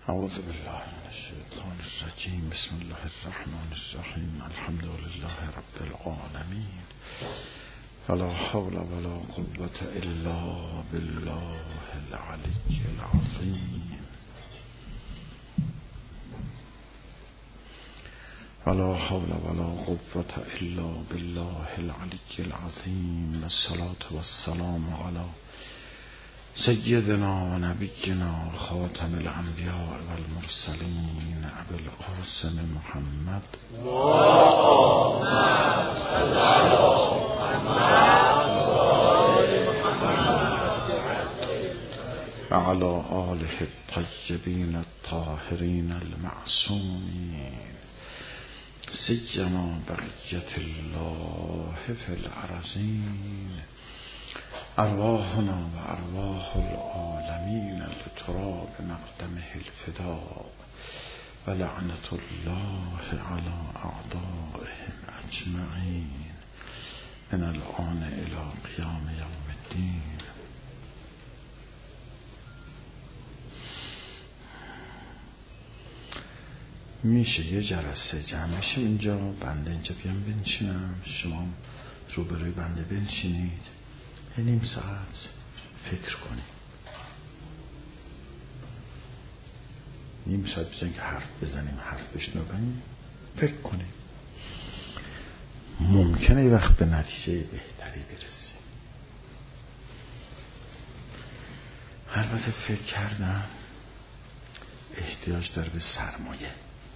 اعوذ بالله من الشیطان الرجیم. بسم الله الرحمن الرحیم. الحمد لله رب العالمین. ولا حول ولا قوة الا بالله العلی العظیم. ولا حول ولا قوة الا بالله العلی العظیم. الصلاة والسلام علی سیدنا و نبینا خاتم الانبیاء والمرسلین ابی القاسم محمد و علی آله الطیبین الطاهرین المعصومین سیما بقیة الله فی الارضین. ارواحنا و ارواح العالمین لتراب مقدمه الفداء و لعنت الله علی اعدائهم اجمعین من الآن الی قیام یوم الدین. میشه یه جلسه جمع شیم اینجا، بنده اینجا بیام بنشینم، شما روبروی بنده بنشینید، یه نیم ساعت فکر کنیم. نیم ساعت بزنیم که حرف بزنیم، حرف بشنویم، فکر کنیم. ممکنه یه وقت به نتیجه بهتری برسیم. البته فکر کردم احتیاج داره به سرمایه.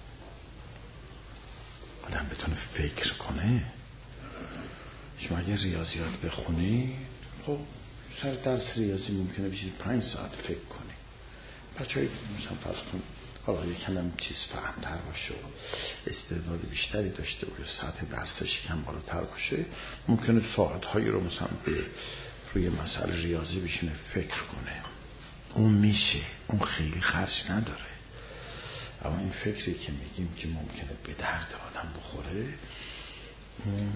آدم بتونه فکر کنه. شما اگه ریاضیات بخونی، خب سر درس ریاضی ممکنه بشید 5 ساعت فکر کنی. بچه‌های مثلا فرض کن حالا یکم چیز فهمتر باشه و استعداد بیشتری داشته باشه، سطح درسش کم بالاتر باشه، ممکنه ساعت‌هایی رو مثلا به روی مسئله ریاضی بشینه فکر کنه. اون میشه، اون خیلی خرج نداره. اما این فکری که میگیم که ممکنه به درد آدم بخوره، اون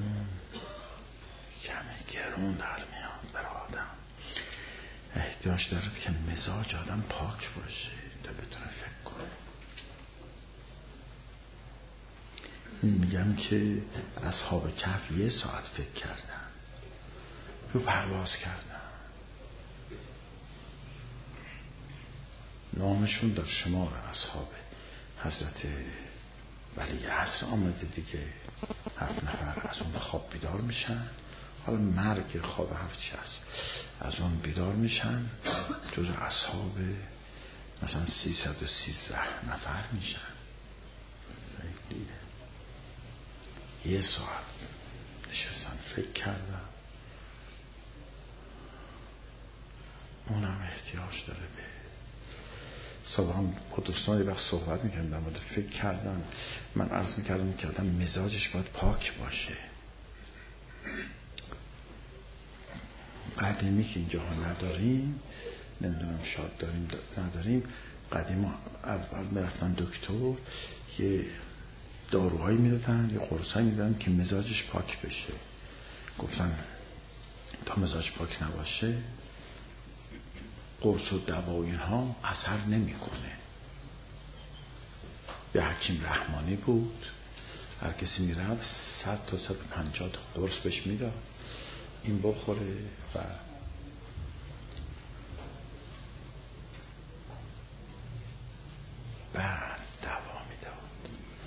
کمی گرون در میاد برای آدم. احتیاج دارد که مزاج آدم پاک باشه تا بتونه فکر کنه. میگم که اصحاب کهف 1 ساعت فکر کردن، رو پرواز کردن. نامشون در شمار اصحاب حضرت ولی عصر آمده دیگه. 7 نفر از اون خواب بیدار میشن. حالا مرگ خواب هر چی هست، از اون بیدار میشن، جز اصحاب مثلا 313 نفر میشن. خیلی 1 ساعت نشستن فکر کردن. اونم احتیاج داره به صبحان با دوستان یه وقت صحبت میکردم در مورد فکر کردن. من عرض میکردم که آدم مزاجش باید پاک باشه. قدیمی که اینجا ها نداریم، نمیدونم شاید داریم نداریم، قدیم اول میرفتن دکتر، یه داروهایی میدادن، یه قرصایی میدادن که مزاجش پاک بشه. گفتن تا مزاج پاک نباشه قرص و دوا و اینها اثر نمیکنه. یه حکیم رحمانی بود، هر کسی میرفت 100 تا 150 تا قرص بهش میداد، این بخوره و بعد دوا میداد.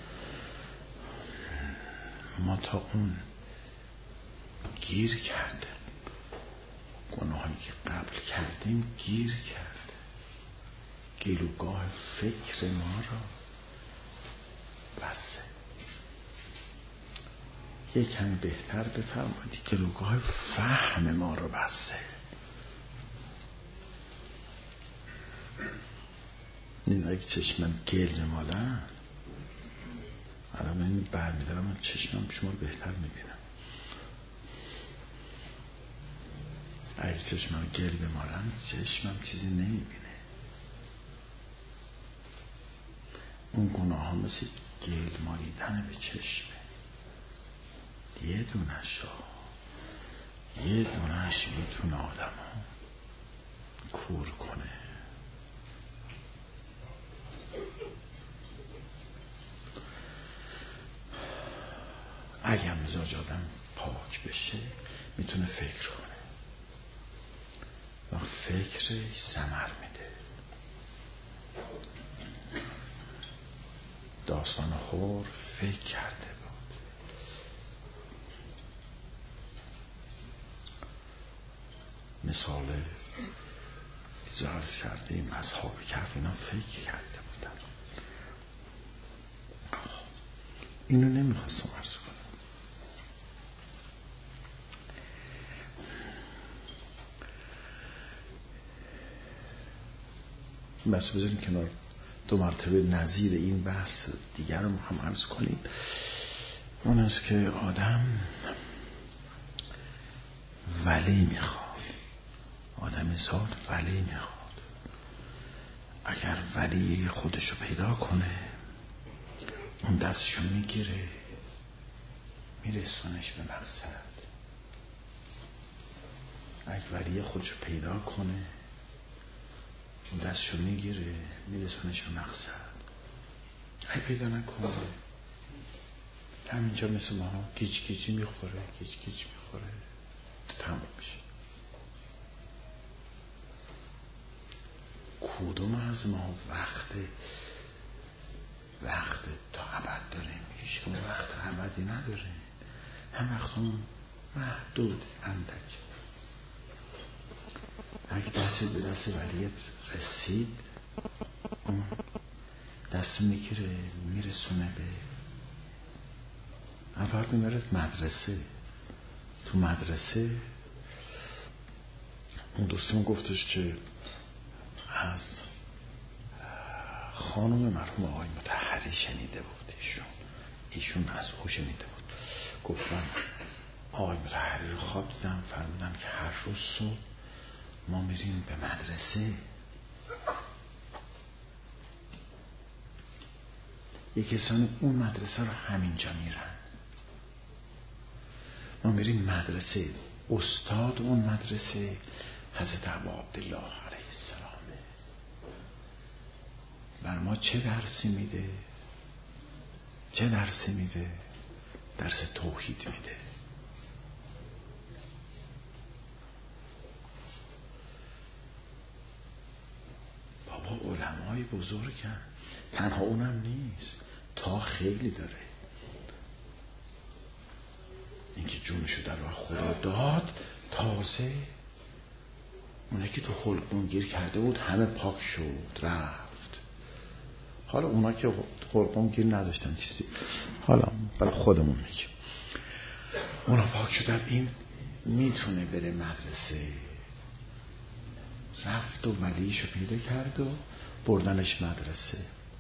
ما تا اون گیر کرده، گناهایی که قبل کردیم گیر کرده، گلوگاه فکر ما را بسه. یک کمی بهتر بفرمایید، گلوگاه فهم ما را بسه. این اگه چشمم گل مالن، الان من برمیدارم، من چشمم شما رو بهتر میبینم. اگه چشمم گل بمالن، چشمم چیزی نمیبینه. اون گناه ها مثل گل مالیدن به چشمه. یه دونش میتونه آدم ها کور کنه. اگر مزاج آدم پاک بشه میتونه فکر کنه و فکرش ثمر میده. داستان خور فکر کرده بود. مثال زرز کردیم اصحاب کهف اینا فکر کرده بودن. اینو نمیخواستم عرض کنم. بس بذاریم کنار. دو مرتبه نظیر این بحث دیگر رو هم عرض کنیم. اون است که آدم ولی میخواد، آدم زاد ولی میخواد. اگر ولی خودشو پیدا کنه اون دستشو میگیره میرسونش به مقصد. اگر ولی خودشو پیدا کنه اون دستشو میگیره میرسونش به مقصد. اگر پیدا نکنه همینجا مثل ما گیج گیجی میخوره، گیج گیج میخوره، تمام میشه. کدوم از ما وقت تا ابد داریم؟ هیچ کدوم وقت ابدی نداریم. هم وقتمون محدود اندک. اگه دست به دست ولیت رسید اون دستو میگیره میرسونه به اول میبرد مدرسه. تو مدرسه اون دوستمون گفتش که از خانم مرحوم آقای مطهری شنیده بود. ایشون از او شنیده بود. گفتم آقای مطهری رو خواب دیدم، فرمودن که هر روز صبح ما میریم به مدرسه. یک کسانی اون مدرسه رو همینجا میرن. ما میریم مدرسه. استاد اون مدرسه حضرت ابا عبدالله علیه السلامه. بر ما چه درسی میده؟ چه درسی میده؟ درس توحید میده. بابا علمای بزرگن. تنها اونم نیست، تا خیلی داره. اینکه جونشو در راه خدا داد، تازه اونه که تو حلقوم گیر کرده بود همه پاک شد رفت. حالا اونا که حلقوم گیر نداشتن چیزی، حالا بل خودمون میگیم اونا پاک شدن. این میتونه بره مدرسه. رفت و ولیشو پیدا کرد و بردنش مدرسه.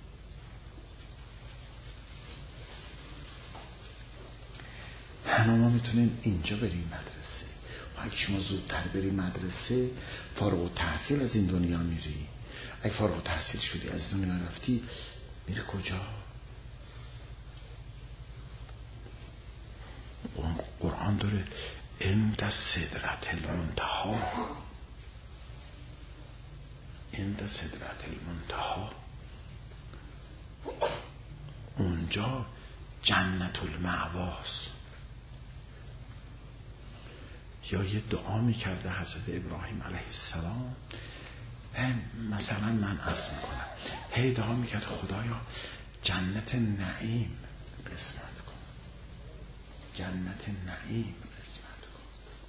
همه ما میتونیم اینجا بریم مدرسه. و اگه شما زودتر بری مدرسه فارغ التحصیل از این دنیا میری. اگه فارغ التحصیل شدی از دنیا رفتی میری کجا؟ قرآن داره عند سدرة المنتهی. عند سدرة المنتهی اونجا جنت المأواست. یا یه دعا میکرده حضرت ابراهیم علیه السلام. مثلا من عرض میکنم هی دعا میکرد خدایا جنت نعیم قسمت کن، جنت نعیم قسمت کن.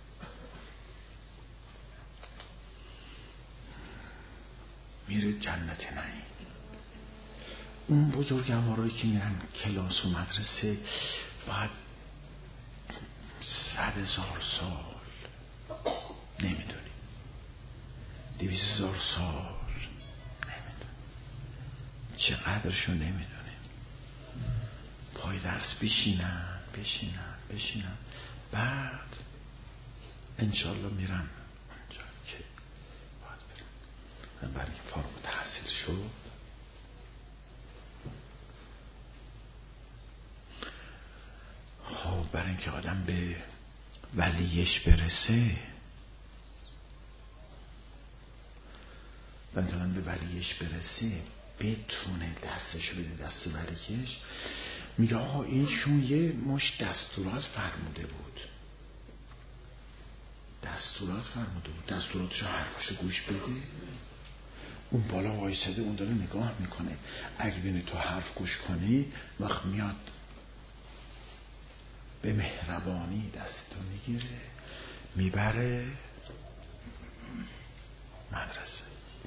میره جنت نعیم. اون بزرگوارایی که میرن کلاس و مدرسه باید 100,000 سال، نمیدونیم 200,000 سال، نمیدونیم چقدرشو نمیدونیم، پای درس بشینن بعد انشالله میرن اونجا که باید برن. برای فارغ التحصیل شد خب برای اینکه آدم به ولیش برسه، بتونه دستشو بده دست ولیش، میگه آقا اینشون یه مش دستورات فرموده بود، دستوراتشو حرفاشو گوش بده. اون بالا وایساده، اون داره نگاه میکنه. اگه بینی تو حرف گوش کنی، وقت میاد به مهربانی دستتو میگیره میبره مدرسه.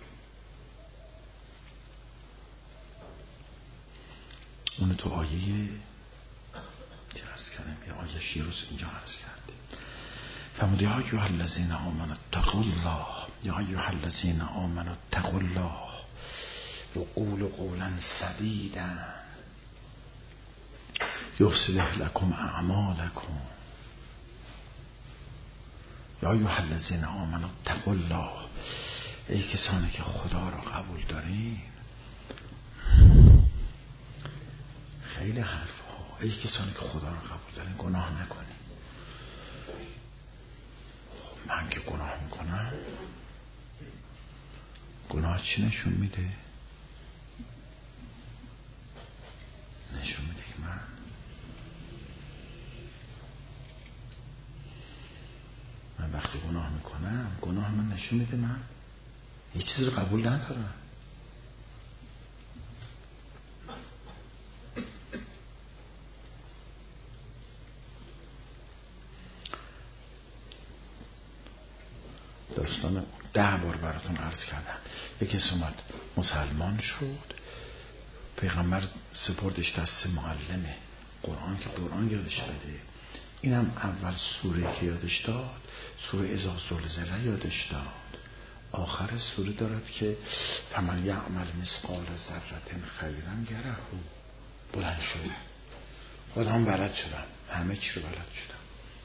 اونو تو آیه چه عرض کردم، یه آیه شیروز اینجا عرض کردیم. فرمود یا ایها الذین آمنوا اتقوا الله، یا ایها الذین آمنوا اتقوا الله و قولوا قولا سدیدا یصلح لکم اعمالکم. یا ایها الذین آمنوا اتقوا الله، ای کسانی که خدا را قبول دارین. خیلی حرف ها. ای کسانی که خدا را قبول دارین گناه نکنین. من که گناه میکنم، گناه چی نشون میده؟ نشون میده که من وقتی گناه میکنم، گناه من نشون میده من یه چیز رو قبول ندارم. داستان 10 بار براتون عرض کردم. یکی اومد مسلمان شد، پیغمبر سپردش دست معلمه قرآن که قرآن یادش بده. اینم اول سوره که یادش داد سوره اذا زلزله یادش داد. آخر سوره دارد که فمن یعمل مثقال ذره خیرا یره. بلند شد، خودم بلد شدم، همه چی رو بلد شدم.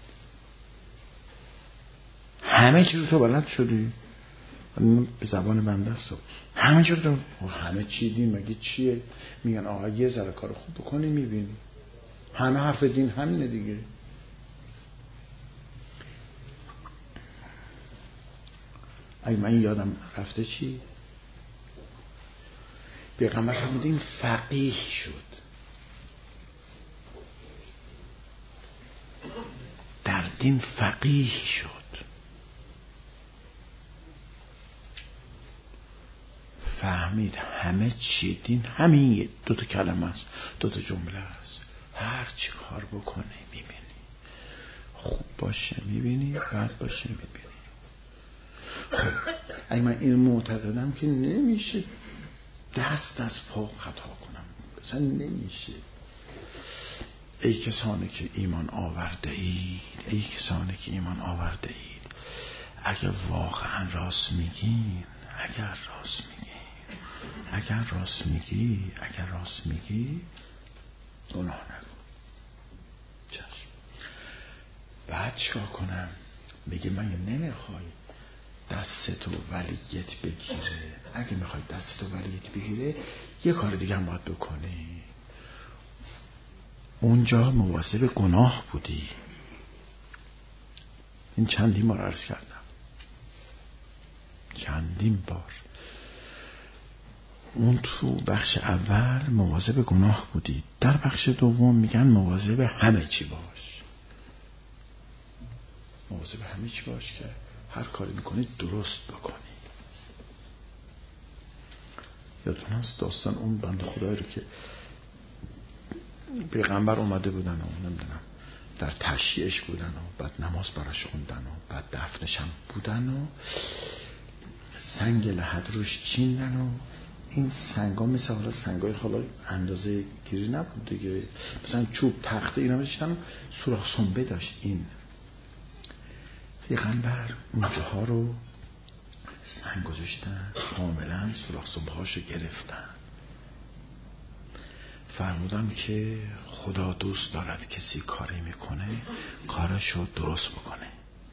همه چی رو تو بلد شدی؟ به زبان بنده است. همه چی رو تو، همه چی دین مگه چیه؟ میگن آقا یه ذره کار خوب بکنی میبینی. همه حرف دین همینه دیگه. اگه من یادم رفته چی؟ پیغمبر فرمود این فقیه شد، در دین فقیه شد، فهمید همه چی دین همین 2 کلمه است، 2 جمله است. هر چی کار بکنه میبینی، خوب باشه میبینی، بد باشه میبینی. خب اگه من این معتقدم که نمیشه دست از پا خطا کنم، مثلا نمیشه. ای کسانی که ایمان آورده اید، ای کسانی که ایمان آورده اید، اگه واقعا راست میگین، اگر راست میگی گناه نکن. چشم. بعد چیکار کنم؟ میگه من نمیخوای دستتو ولیت بگیره. اگه میخوای دستتو ولیت بگیره یه کار دیگه هم باید بکنی. اونجا مواظب گناه بودی. این چندین بار عرض کردم، چندین بار. اون تو بخش اول مواظب گناه بودی، در بخش دوم میگن مواظب همه چی باش. مواظب همه چی باش که هر کاری میکنی درست بکنی. یادتون هست داستان اون بنده خدایی رو که پیغمبر اومده بودن و نمیدونم در تشییعش بودن و بعد نماز براش خوندن و بعد دفنش هم بودن و سنگ لحد روش چیندن و این سنگا مثل حالا سنگای حالا اندازه گیری نبود دیگه، مثلا چوب تخته اینا بشتن، سوراخ سنبه داشت. این پیغمبر اونجاها رو سنگ گذاشتن، کاملا سوراخ سنبه هاشو گرفتن. فرمودم که خدا دوست دارد کسی کاری میکنه کارشو درست بکنه.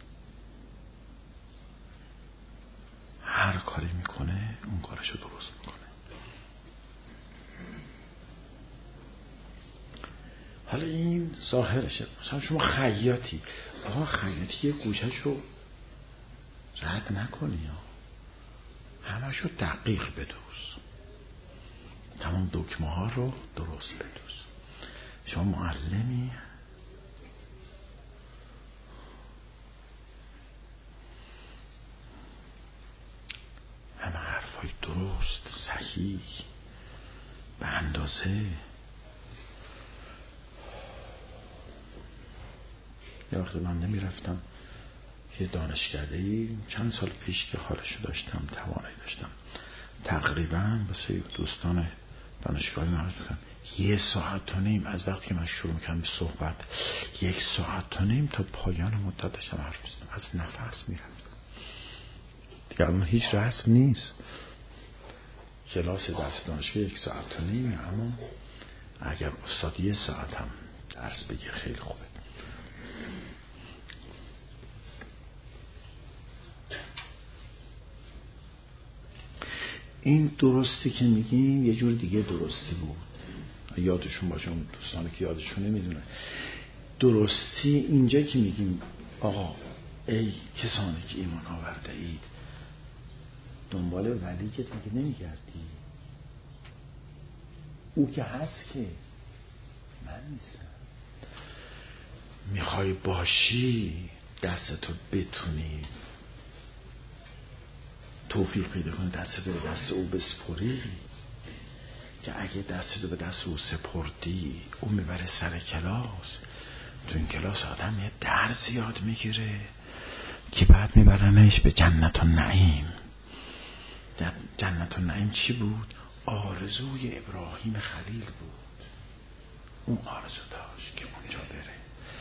هر کاری میکنه اون کارشو درست میکنه. حالا این ظاهرشه. مثلا شما خیاطی، آقا خیاطی یه گوشهشو رد نکنی، همشو دقیق بدوز، تمام دکمه ها رو درست بدوز. شما معلمی؟ همه حرفای درست، صحیح، به اندازه. یه وقت من نمیرفتم یه دانشکده‌ای چند سال پیش که حالشو داشتم، توانایی داشتم، تقریبا واسه دوستان دانشگاهی نهار میکنم 1.5 ساعت از وقتی که من شروع میکنم به صحبت 1.5 ساعت تا پایان مدت داشتم حرف میزدم، از نفس میرفتم دیگه. الان هیچ رسم نیست، کلاس درس دانشگاه 1.5 ساعت، اما اگر استاد 1 ساعت هم درس بگه خیلی خوبه. این درستی که میگیم یه جور دیگه درستی بود، یادشون باشه اون دوستانی که یادشون نمیدونه. درستی اینجا که میگیم آقا ای کسانی که ایمان آورده اید دنبال ولی که دیگه نمیگردی، او که هست که من نیستم. میخوای باشی دستتو بتونی توفیق پیدا کنی دستتو به دست او بسپری، که اگه دستتو به دست او سپردی او میبره سر کلاس. تو این کلاس آدم یه درس یاد میگیره که بعد میبرنش به جنت النعیم. جنت النعیم چی بود؟ آرزوی ابراهیم خلیل بود. اون آرزو داشت که اونجا بره.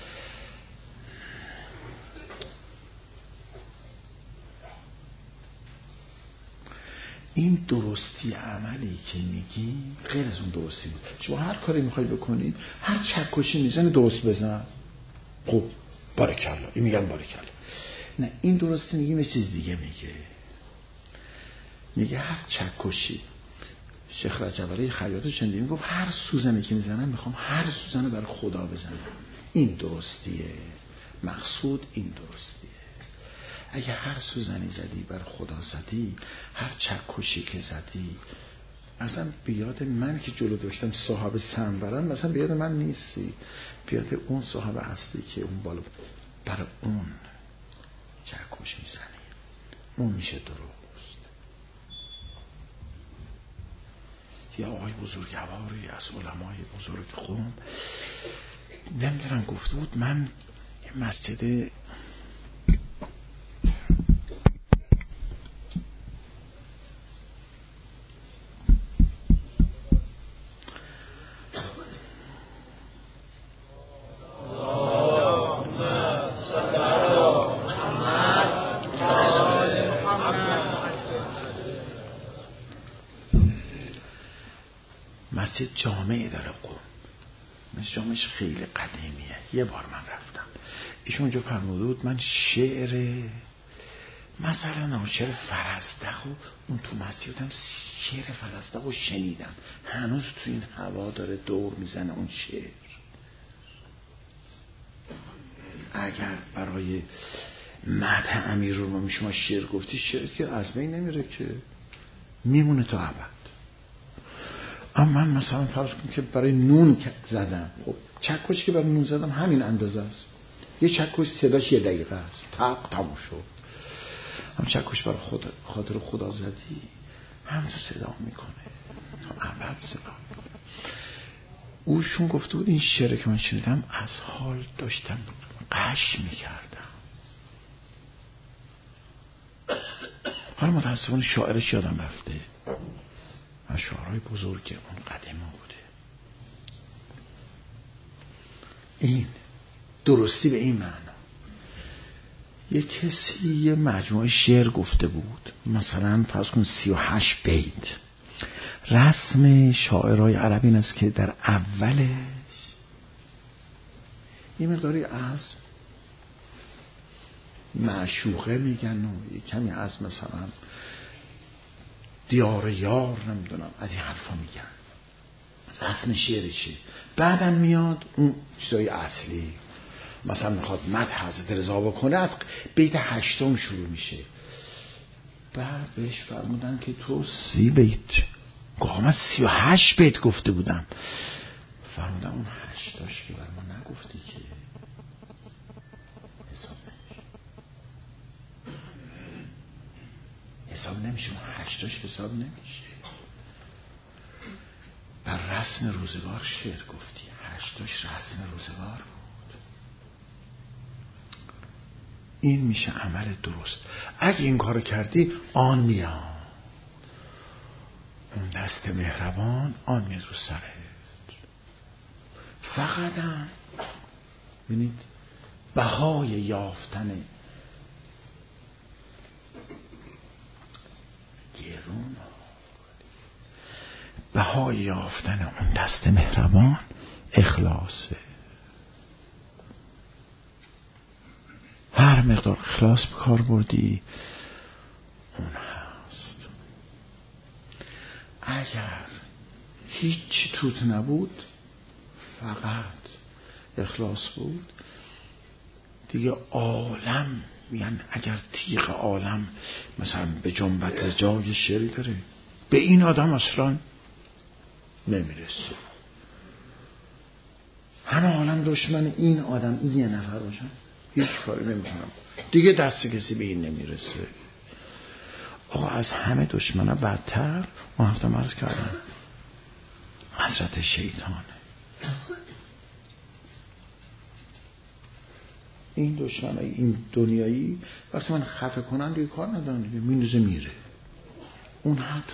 این درستی عملی که میگی غیر از اون درستی بود. شما هر کاری میخوای بکنید، هر چکشی میزنه درست بزن، خب بارکالله، این میگن بارکالله. نه، این درستی میگیم یه چیز دیگه میگه هر چکشی. شیخ رجب علیه خیاط چندی میگفت هر سوزنی که میزنم میخوام هر سوزنه برای خدا بزنم. این درستیه، مقصود این درستیه. اگه هر سوزنی زدی بر خدا زدی، هر چکشی که زدی، اصلا بیاد من که جلو داشتم صاحب سنبرم، مثلا بیاد من نیستی، بیاد اون صاحب اصلی که اون بالا برای اون چکش میزنی، اون میشه درست. یا آقای بزرگواری از علمای بزرگ قوم نمیدونم گفته بود، من مسجد جامعه داره قوم، مثل جامعهش خیلی قدیمیه. یه بار من رفتم ایشون اونجا فرموده بود من شعر مثلا شعر فرزدق و اون تو مسجدم شعر فرزدق رو شنیدم، هنوز تو این هوا داره دور میزنه اون شعر. اگر برای مدح امیرالمومنین شما شعر گفتی، شعر که از بین نمیره که، میمونه تا ابد. اما من مثلا فرض کنم که برای نون زدم، خب چکشی که برای نون زدم همین اندازه است، یه چکش صداش 1 دقیقه است، تموم شد. هم چکش برای خاطر خدا زدی، هم تو صدا میکنه تا ابد صدا میکنه. اوشون گفته بود این شعر که من شنیدم از حال داشتم قش میکردم. حالا متاسفانه شاعرش یادم رفته، از شعرهای بزرگ اون قدیما بوده. این درستی به این معنا. یه کسی یه مجموعه شعر گفته بود، مثلا فرض کن 38 بیت. رسم شاعرای عرب این است که در اولش یه مقداری از معشوقه میگن و یه کمی از مثلا دیار یار، نمیدونم از این حرفا میگن، رسم شعر چی. بعدم میاد اون چیزای اصلی، مثلا میخواد مدح حضرت رضا بکنه، از بیت 8 شروع میشه. بعد بهش فرمودن که تو 30 بیت گفت، من 38 بیت گفته بودم. فرمودن اون 8 که بر ما نگفتی که حساب نمیشه. اون 8 حساب نمیشه. بر رسم روزگار شعر گفتی، 8 رسم روزگار بود. این میشه عمل درست. اگه این کارو کردی آن میاد، اون دست مهربان آن میاد رو سرت. فقط هم ببینید بهای یافتن گرون، بهای یافتن اون دست مهربان اخلاصه. هر مقدار اخلاص به کار بردی اون هست. اگر هیچی توت نبود، فقط اخلاص بود، دیگه عالم، میگن اگر تیغ عالم مثلا به جنبت جای شعری داره، به این آدم اصلا نمیرسه. همه عالم دشمن این آدم، این یه نفر باشن، هیچ کاری نمیکنم، دیگه دست کسی به این نمیرسه. آقا از همه دشمنها بدتر، اون هفته عرض کردم، حضرت شیطانه. این دشمنای این دنیایی وقتی من خفه کنن دیگه کار ندارن، دیگه میندازه میره. اون حتی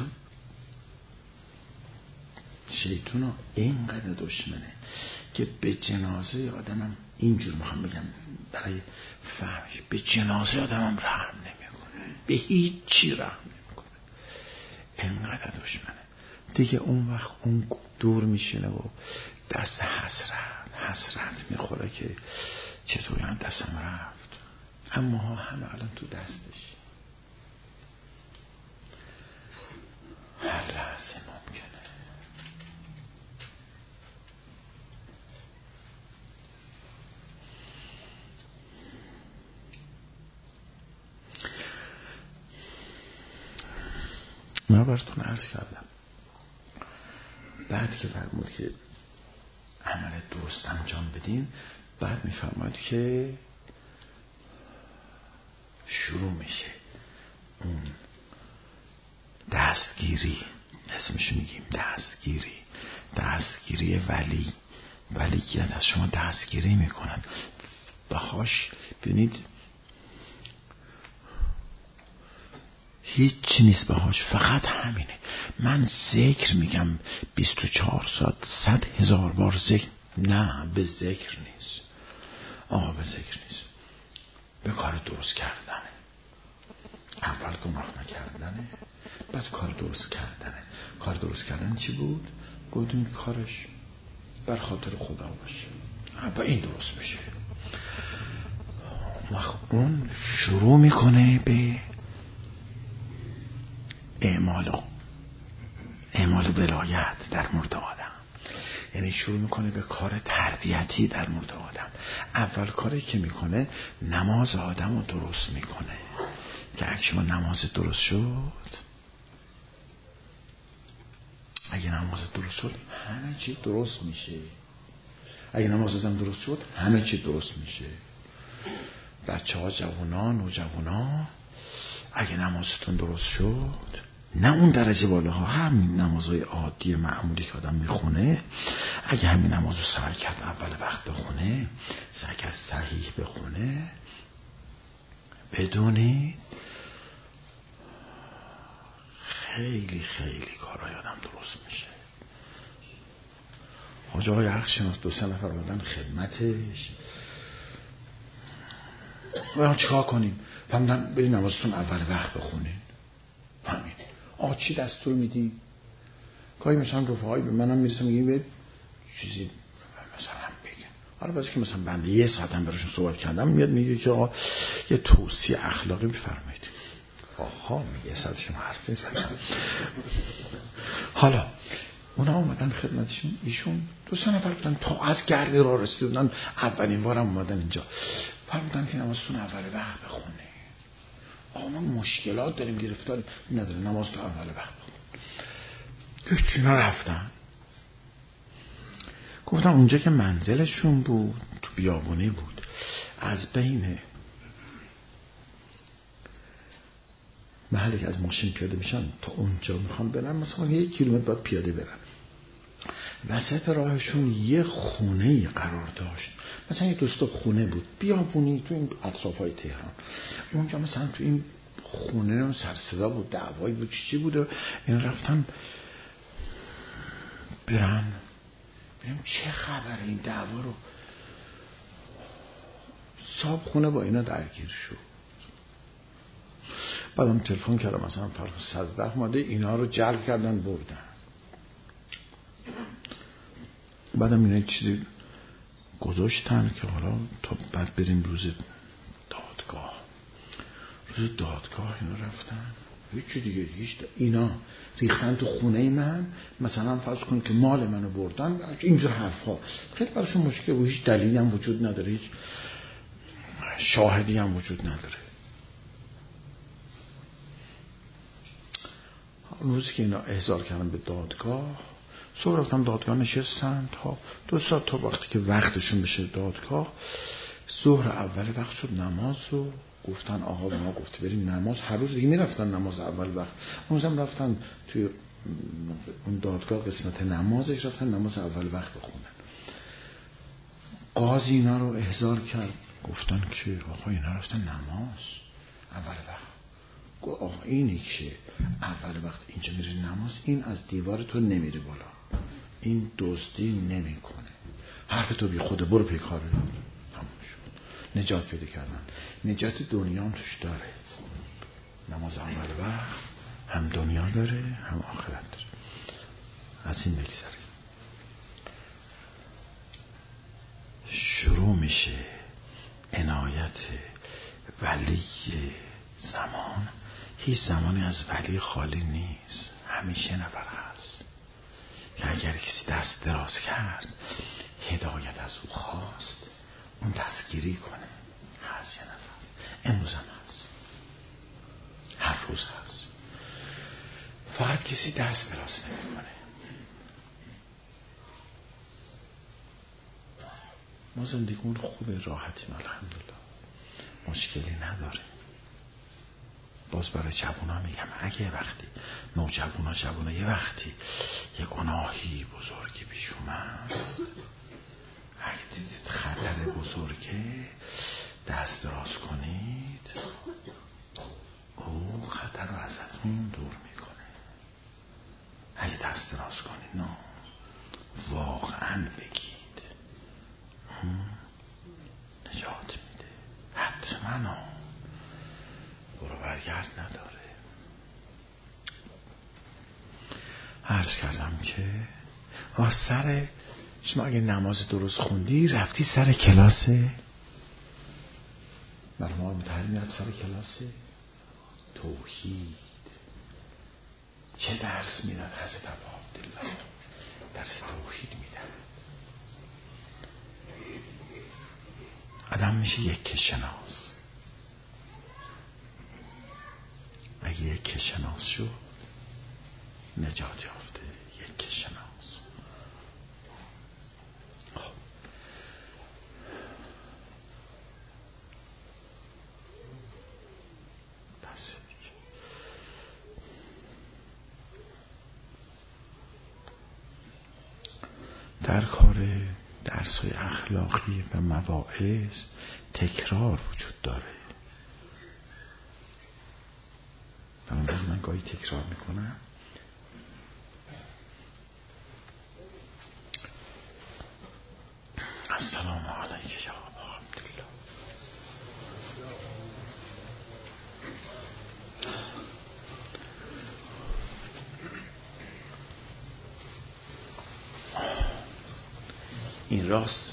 شیطان اینقدر دشمنه که به جنازه آدمم، اینجور میخوام بگم برای فهمش، به جنازه آدمم رحم نمیکنه، به هیچ چی رحم نمیکنه، اینقدر دشمنه. دیگه اون وقت اون دور میشینه و دست حسرت میخوره که چطور یعنی دستم رفت. اما ها همه الان تو دستش، هر لحظه ممکنه. من براتون عرض کردم بعد که فرمود که عمل درست انجام بدین، بعد میفرماید که شروع میشه اون دستگیری، اسمش میگیم دستگیری ولیت از شما دستگیری میکنن. بهاش ببینید هیچ نیست بهاش، فقط همینه. من ذکر میگم 24 ساعت 100,000 بار ذکر، نه به ذکر نیست آقا، به ذکر نیست، به کار درست کردنه. اول گناه نکردنه، بعد کار درست کردنه. کار درست کردن چی بود؟ گفتیم کارش بر خاطر خدا باشه و این درست میشه. اون شروع میکنه به اعمال ولایت در مورد آدم، یعنی شروع میکنه به کار تربیتی در مورد آدم. اول کاری که میکنه نماز آدم رو درست میکنه، که اگه شما نماز درست شد، اگه نماز درست شد همه چی درست میشه. اگه نماز آدم درست شد همه چی درست میشه. بچه ها، جوونا، نوجوانا، اگه نمازتون درست شد، نه اون درجه بالاها، همین نمازهای عادی معمولی که آدم میخونه، اگه همین نمازو سعی کرد اول وقت بخونه، سعی کرد صحیح بخونه، بدونید خیلی خیلی کارهای آدم درست میشه. حاج آقای عقل شناس 2-3 نفر آمدن خدمتش، چیکار کنیم؟ فهمیدن برید نمازتون اول وقت بخونین. همین. چی دستور میدی؟ گاهی مثلا رفقایی به منم میرسن میگن برید چیزی مثلا بگن. حالا بعضی که مثلا بنده 1 ساعت هم براشون صحبت کردم، میاد میگه که آقا یه توصیه اخلاقی بفرمایید. آها میگه سادش حرف نیست. حالا اونا اومدن خدمتشون، ایشون 2-3 نفر بودن تا از گردی را رسیدن، اولین بارم اومدن اینجا، فرمودن که نمازتون اول وقت بخونه. ما مشکلات داریم، گرفتار نداره، نماز تو اول وقت بخون. هیچ اینا رفتن. گفتم اونجا که منزلشون بود تو بیابونی بود، از بین محلی که از ماشین پیاده میشن تا اونجا میخوان برن مثلا 1 کیلومتر باید پیاده برن. وسط راهشون یه خونه قرار داشت، مثلا یه دوستا خونه بود بیابونی تو این اطرافای تهران. اونجا مثلا تو این خونه سر صدا بود، دعوایی بود، چی بود و این رفتن برن ببینم چه خبره این دعوا رو. صاحب خونه با اینا درگیر شد. بعدم تلفن کردم مثلا فرق 110 اومده اینا رو جلب کردن بردن. بعدم اینا چیزی گذاشتن که حالا تا بعد بریم روز دادگاه. روز دادگاه اینا رفتن هیچ دیگه اینا ریختن تو خونه من، مثلا فرض کن که مال منو بردن، اینجور حرفا. خیلی براشون مشکل بود، هیچ دلیلی هم وجود نداره، هیچ شاهدی هم وجود نداره. روزی که اینا احضار کردن به دادگاه، صبح رفتم دادگاه نشستن تا 2 ساعت تا وقتی که وقتشون بشه دادگاه. ظهر اول وقت شد، نماز رو گفتن آقا به ما گفته بریم نماز. هر روز دیگه میرفتن نماز اول وقت، اون روزم رفتن توی اون دادگاه قسمت نمازش رفتن نماز اول وقت بخونن. قاضی اینا رو احضار کرد، گفتن که آقا اینا رفتن نماز اول وقت. گفت آقا اینی که اول وقت اینجا میره نماز، این از دیوار تو نمیره بالا، این دزدی نمیکنه، حرف تو بی خوده، برو پی کاره. تموم شد. نجات پیدا کردن. نجات دنیا هم توش داره. نماز اول وقت هم دنیا داره هم آخرت داره. از این بگذاریم. شروع میشه عنایت ولی زمان. هیچ زمانی از ولی خالی نیست، همیشه نفر هست که اگر کسی دست دراز کرد، هدایت از او خواست، اون دستگیری کنه. هست یه نفر، امروز هم هست، هر روز هست، فقط کسی دست دراز نمی کنه. ما زندگیمون خوبه، راحتیم، الحمدلله، مشکلی نداره. باز برای جوونا میگم اگه وقتی جوونا یه وقتی یه گناهی بزرگی پیش اومد، اگه دیدید خطر بزرگه، دست دراز کنید، او خطر رو ازتون دور میکنه. اگه دست دراز کنید نه واقعا بگید، نجات میده حتما. برو برگرد نداره. عرض کردم که سر شما اگه نماز درست خوندی، رفتی سر کلاس مرحوم متحری، میرفت سر کلاس توحید. چه درس میدن حضرت عبدالله؟ درس توحید میدن. آدم میشه یک شناس. اگه یک شناس شد، نجات یافته. یک شناس. خب بس دیگه. در کار درس‌های اخلاقی و مواعظ تکرار وجود داره. من گاهی تکرار میکنم. السلام علیک یا ابا عبدالله. این راست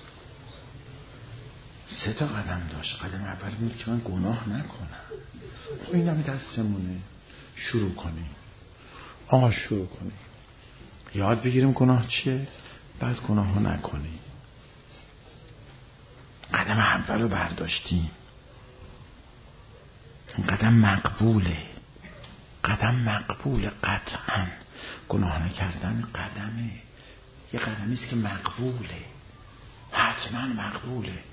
3 قدم داشت. قدم اول بود که من گناه نکنم. این همه دستمونه. شروع کنیم. آقا شروع کنیم. یاد بگیریم گناه چیه، بعد گناه ها نکنیم. قدم اول رو برداشتیم. این قدم مقبوله. قدم مقبوله قطعا. گناه نکردن قدم یه قدمی است که مقبوله، حتما مقبوله.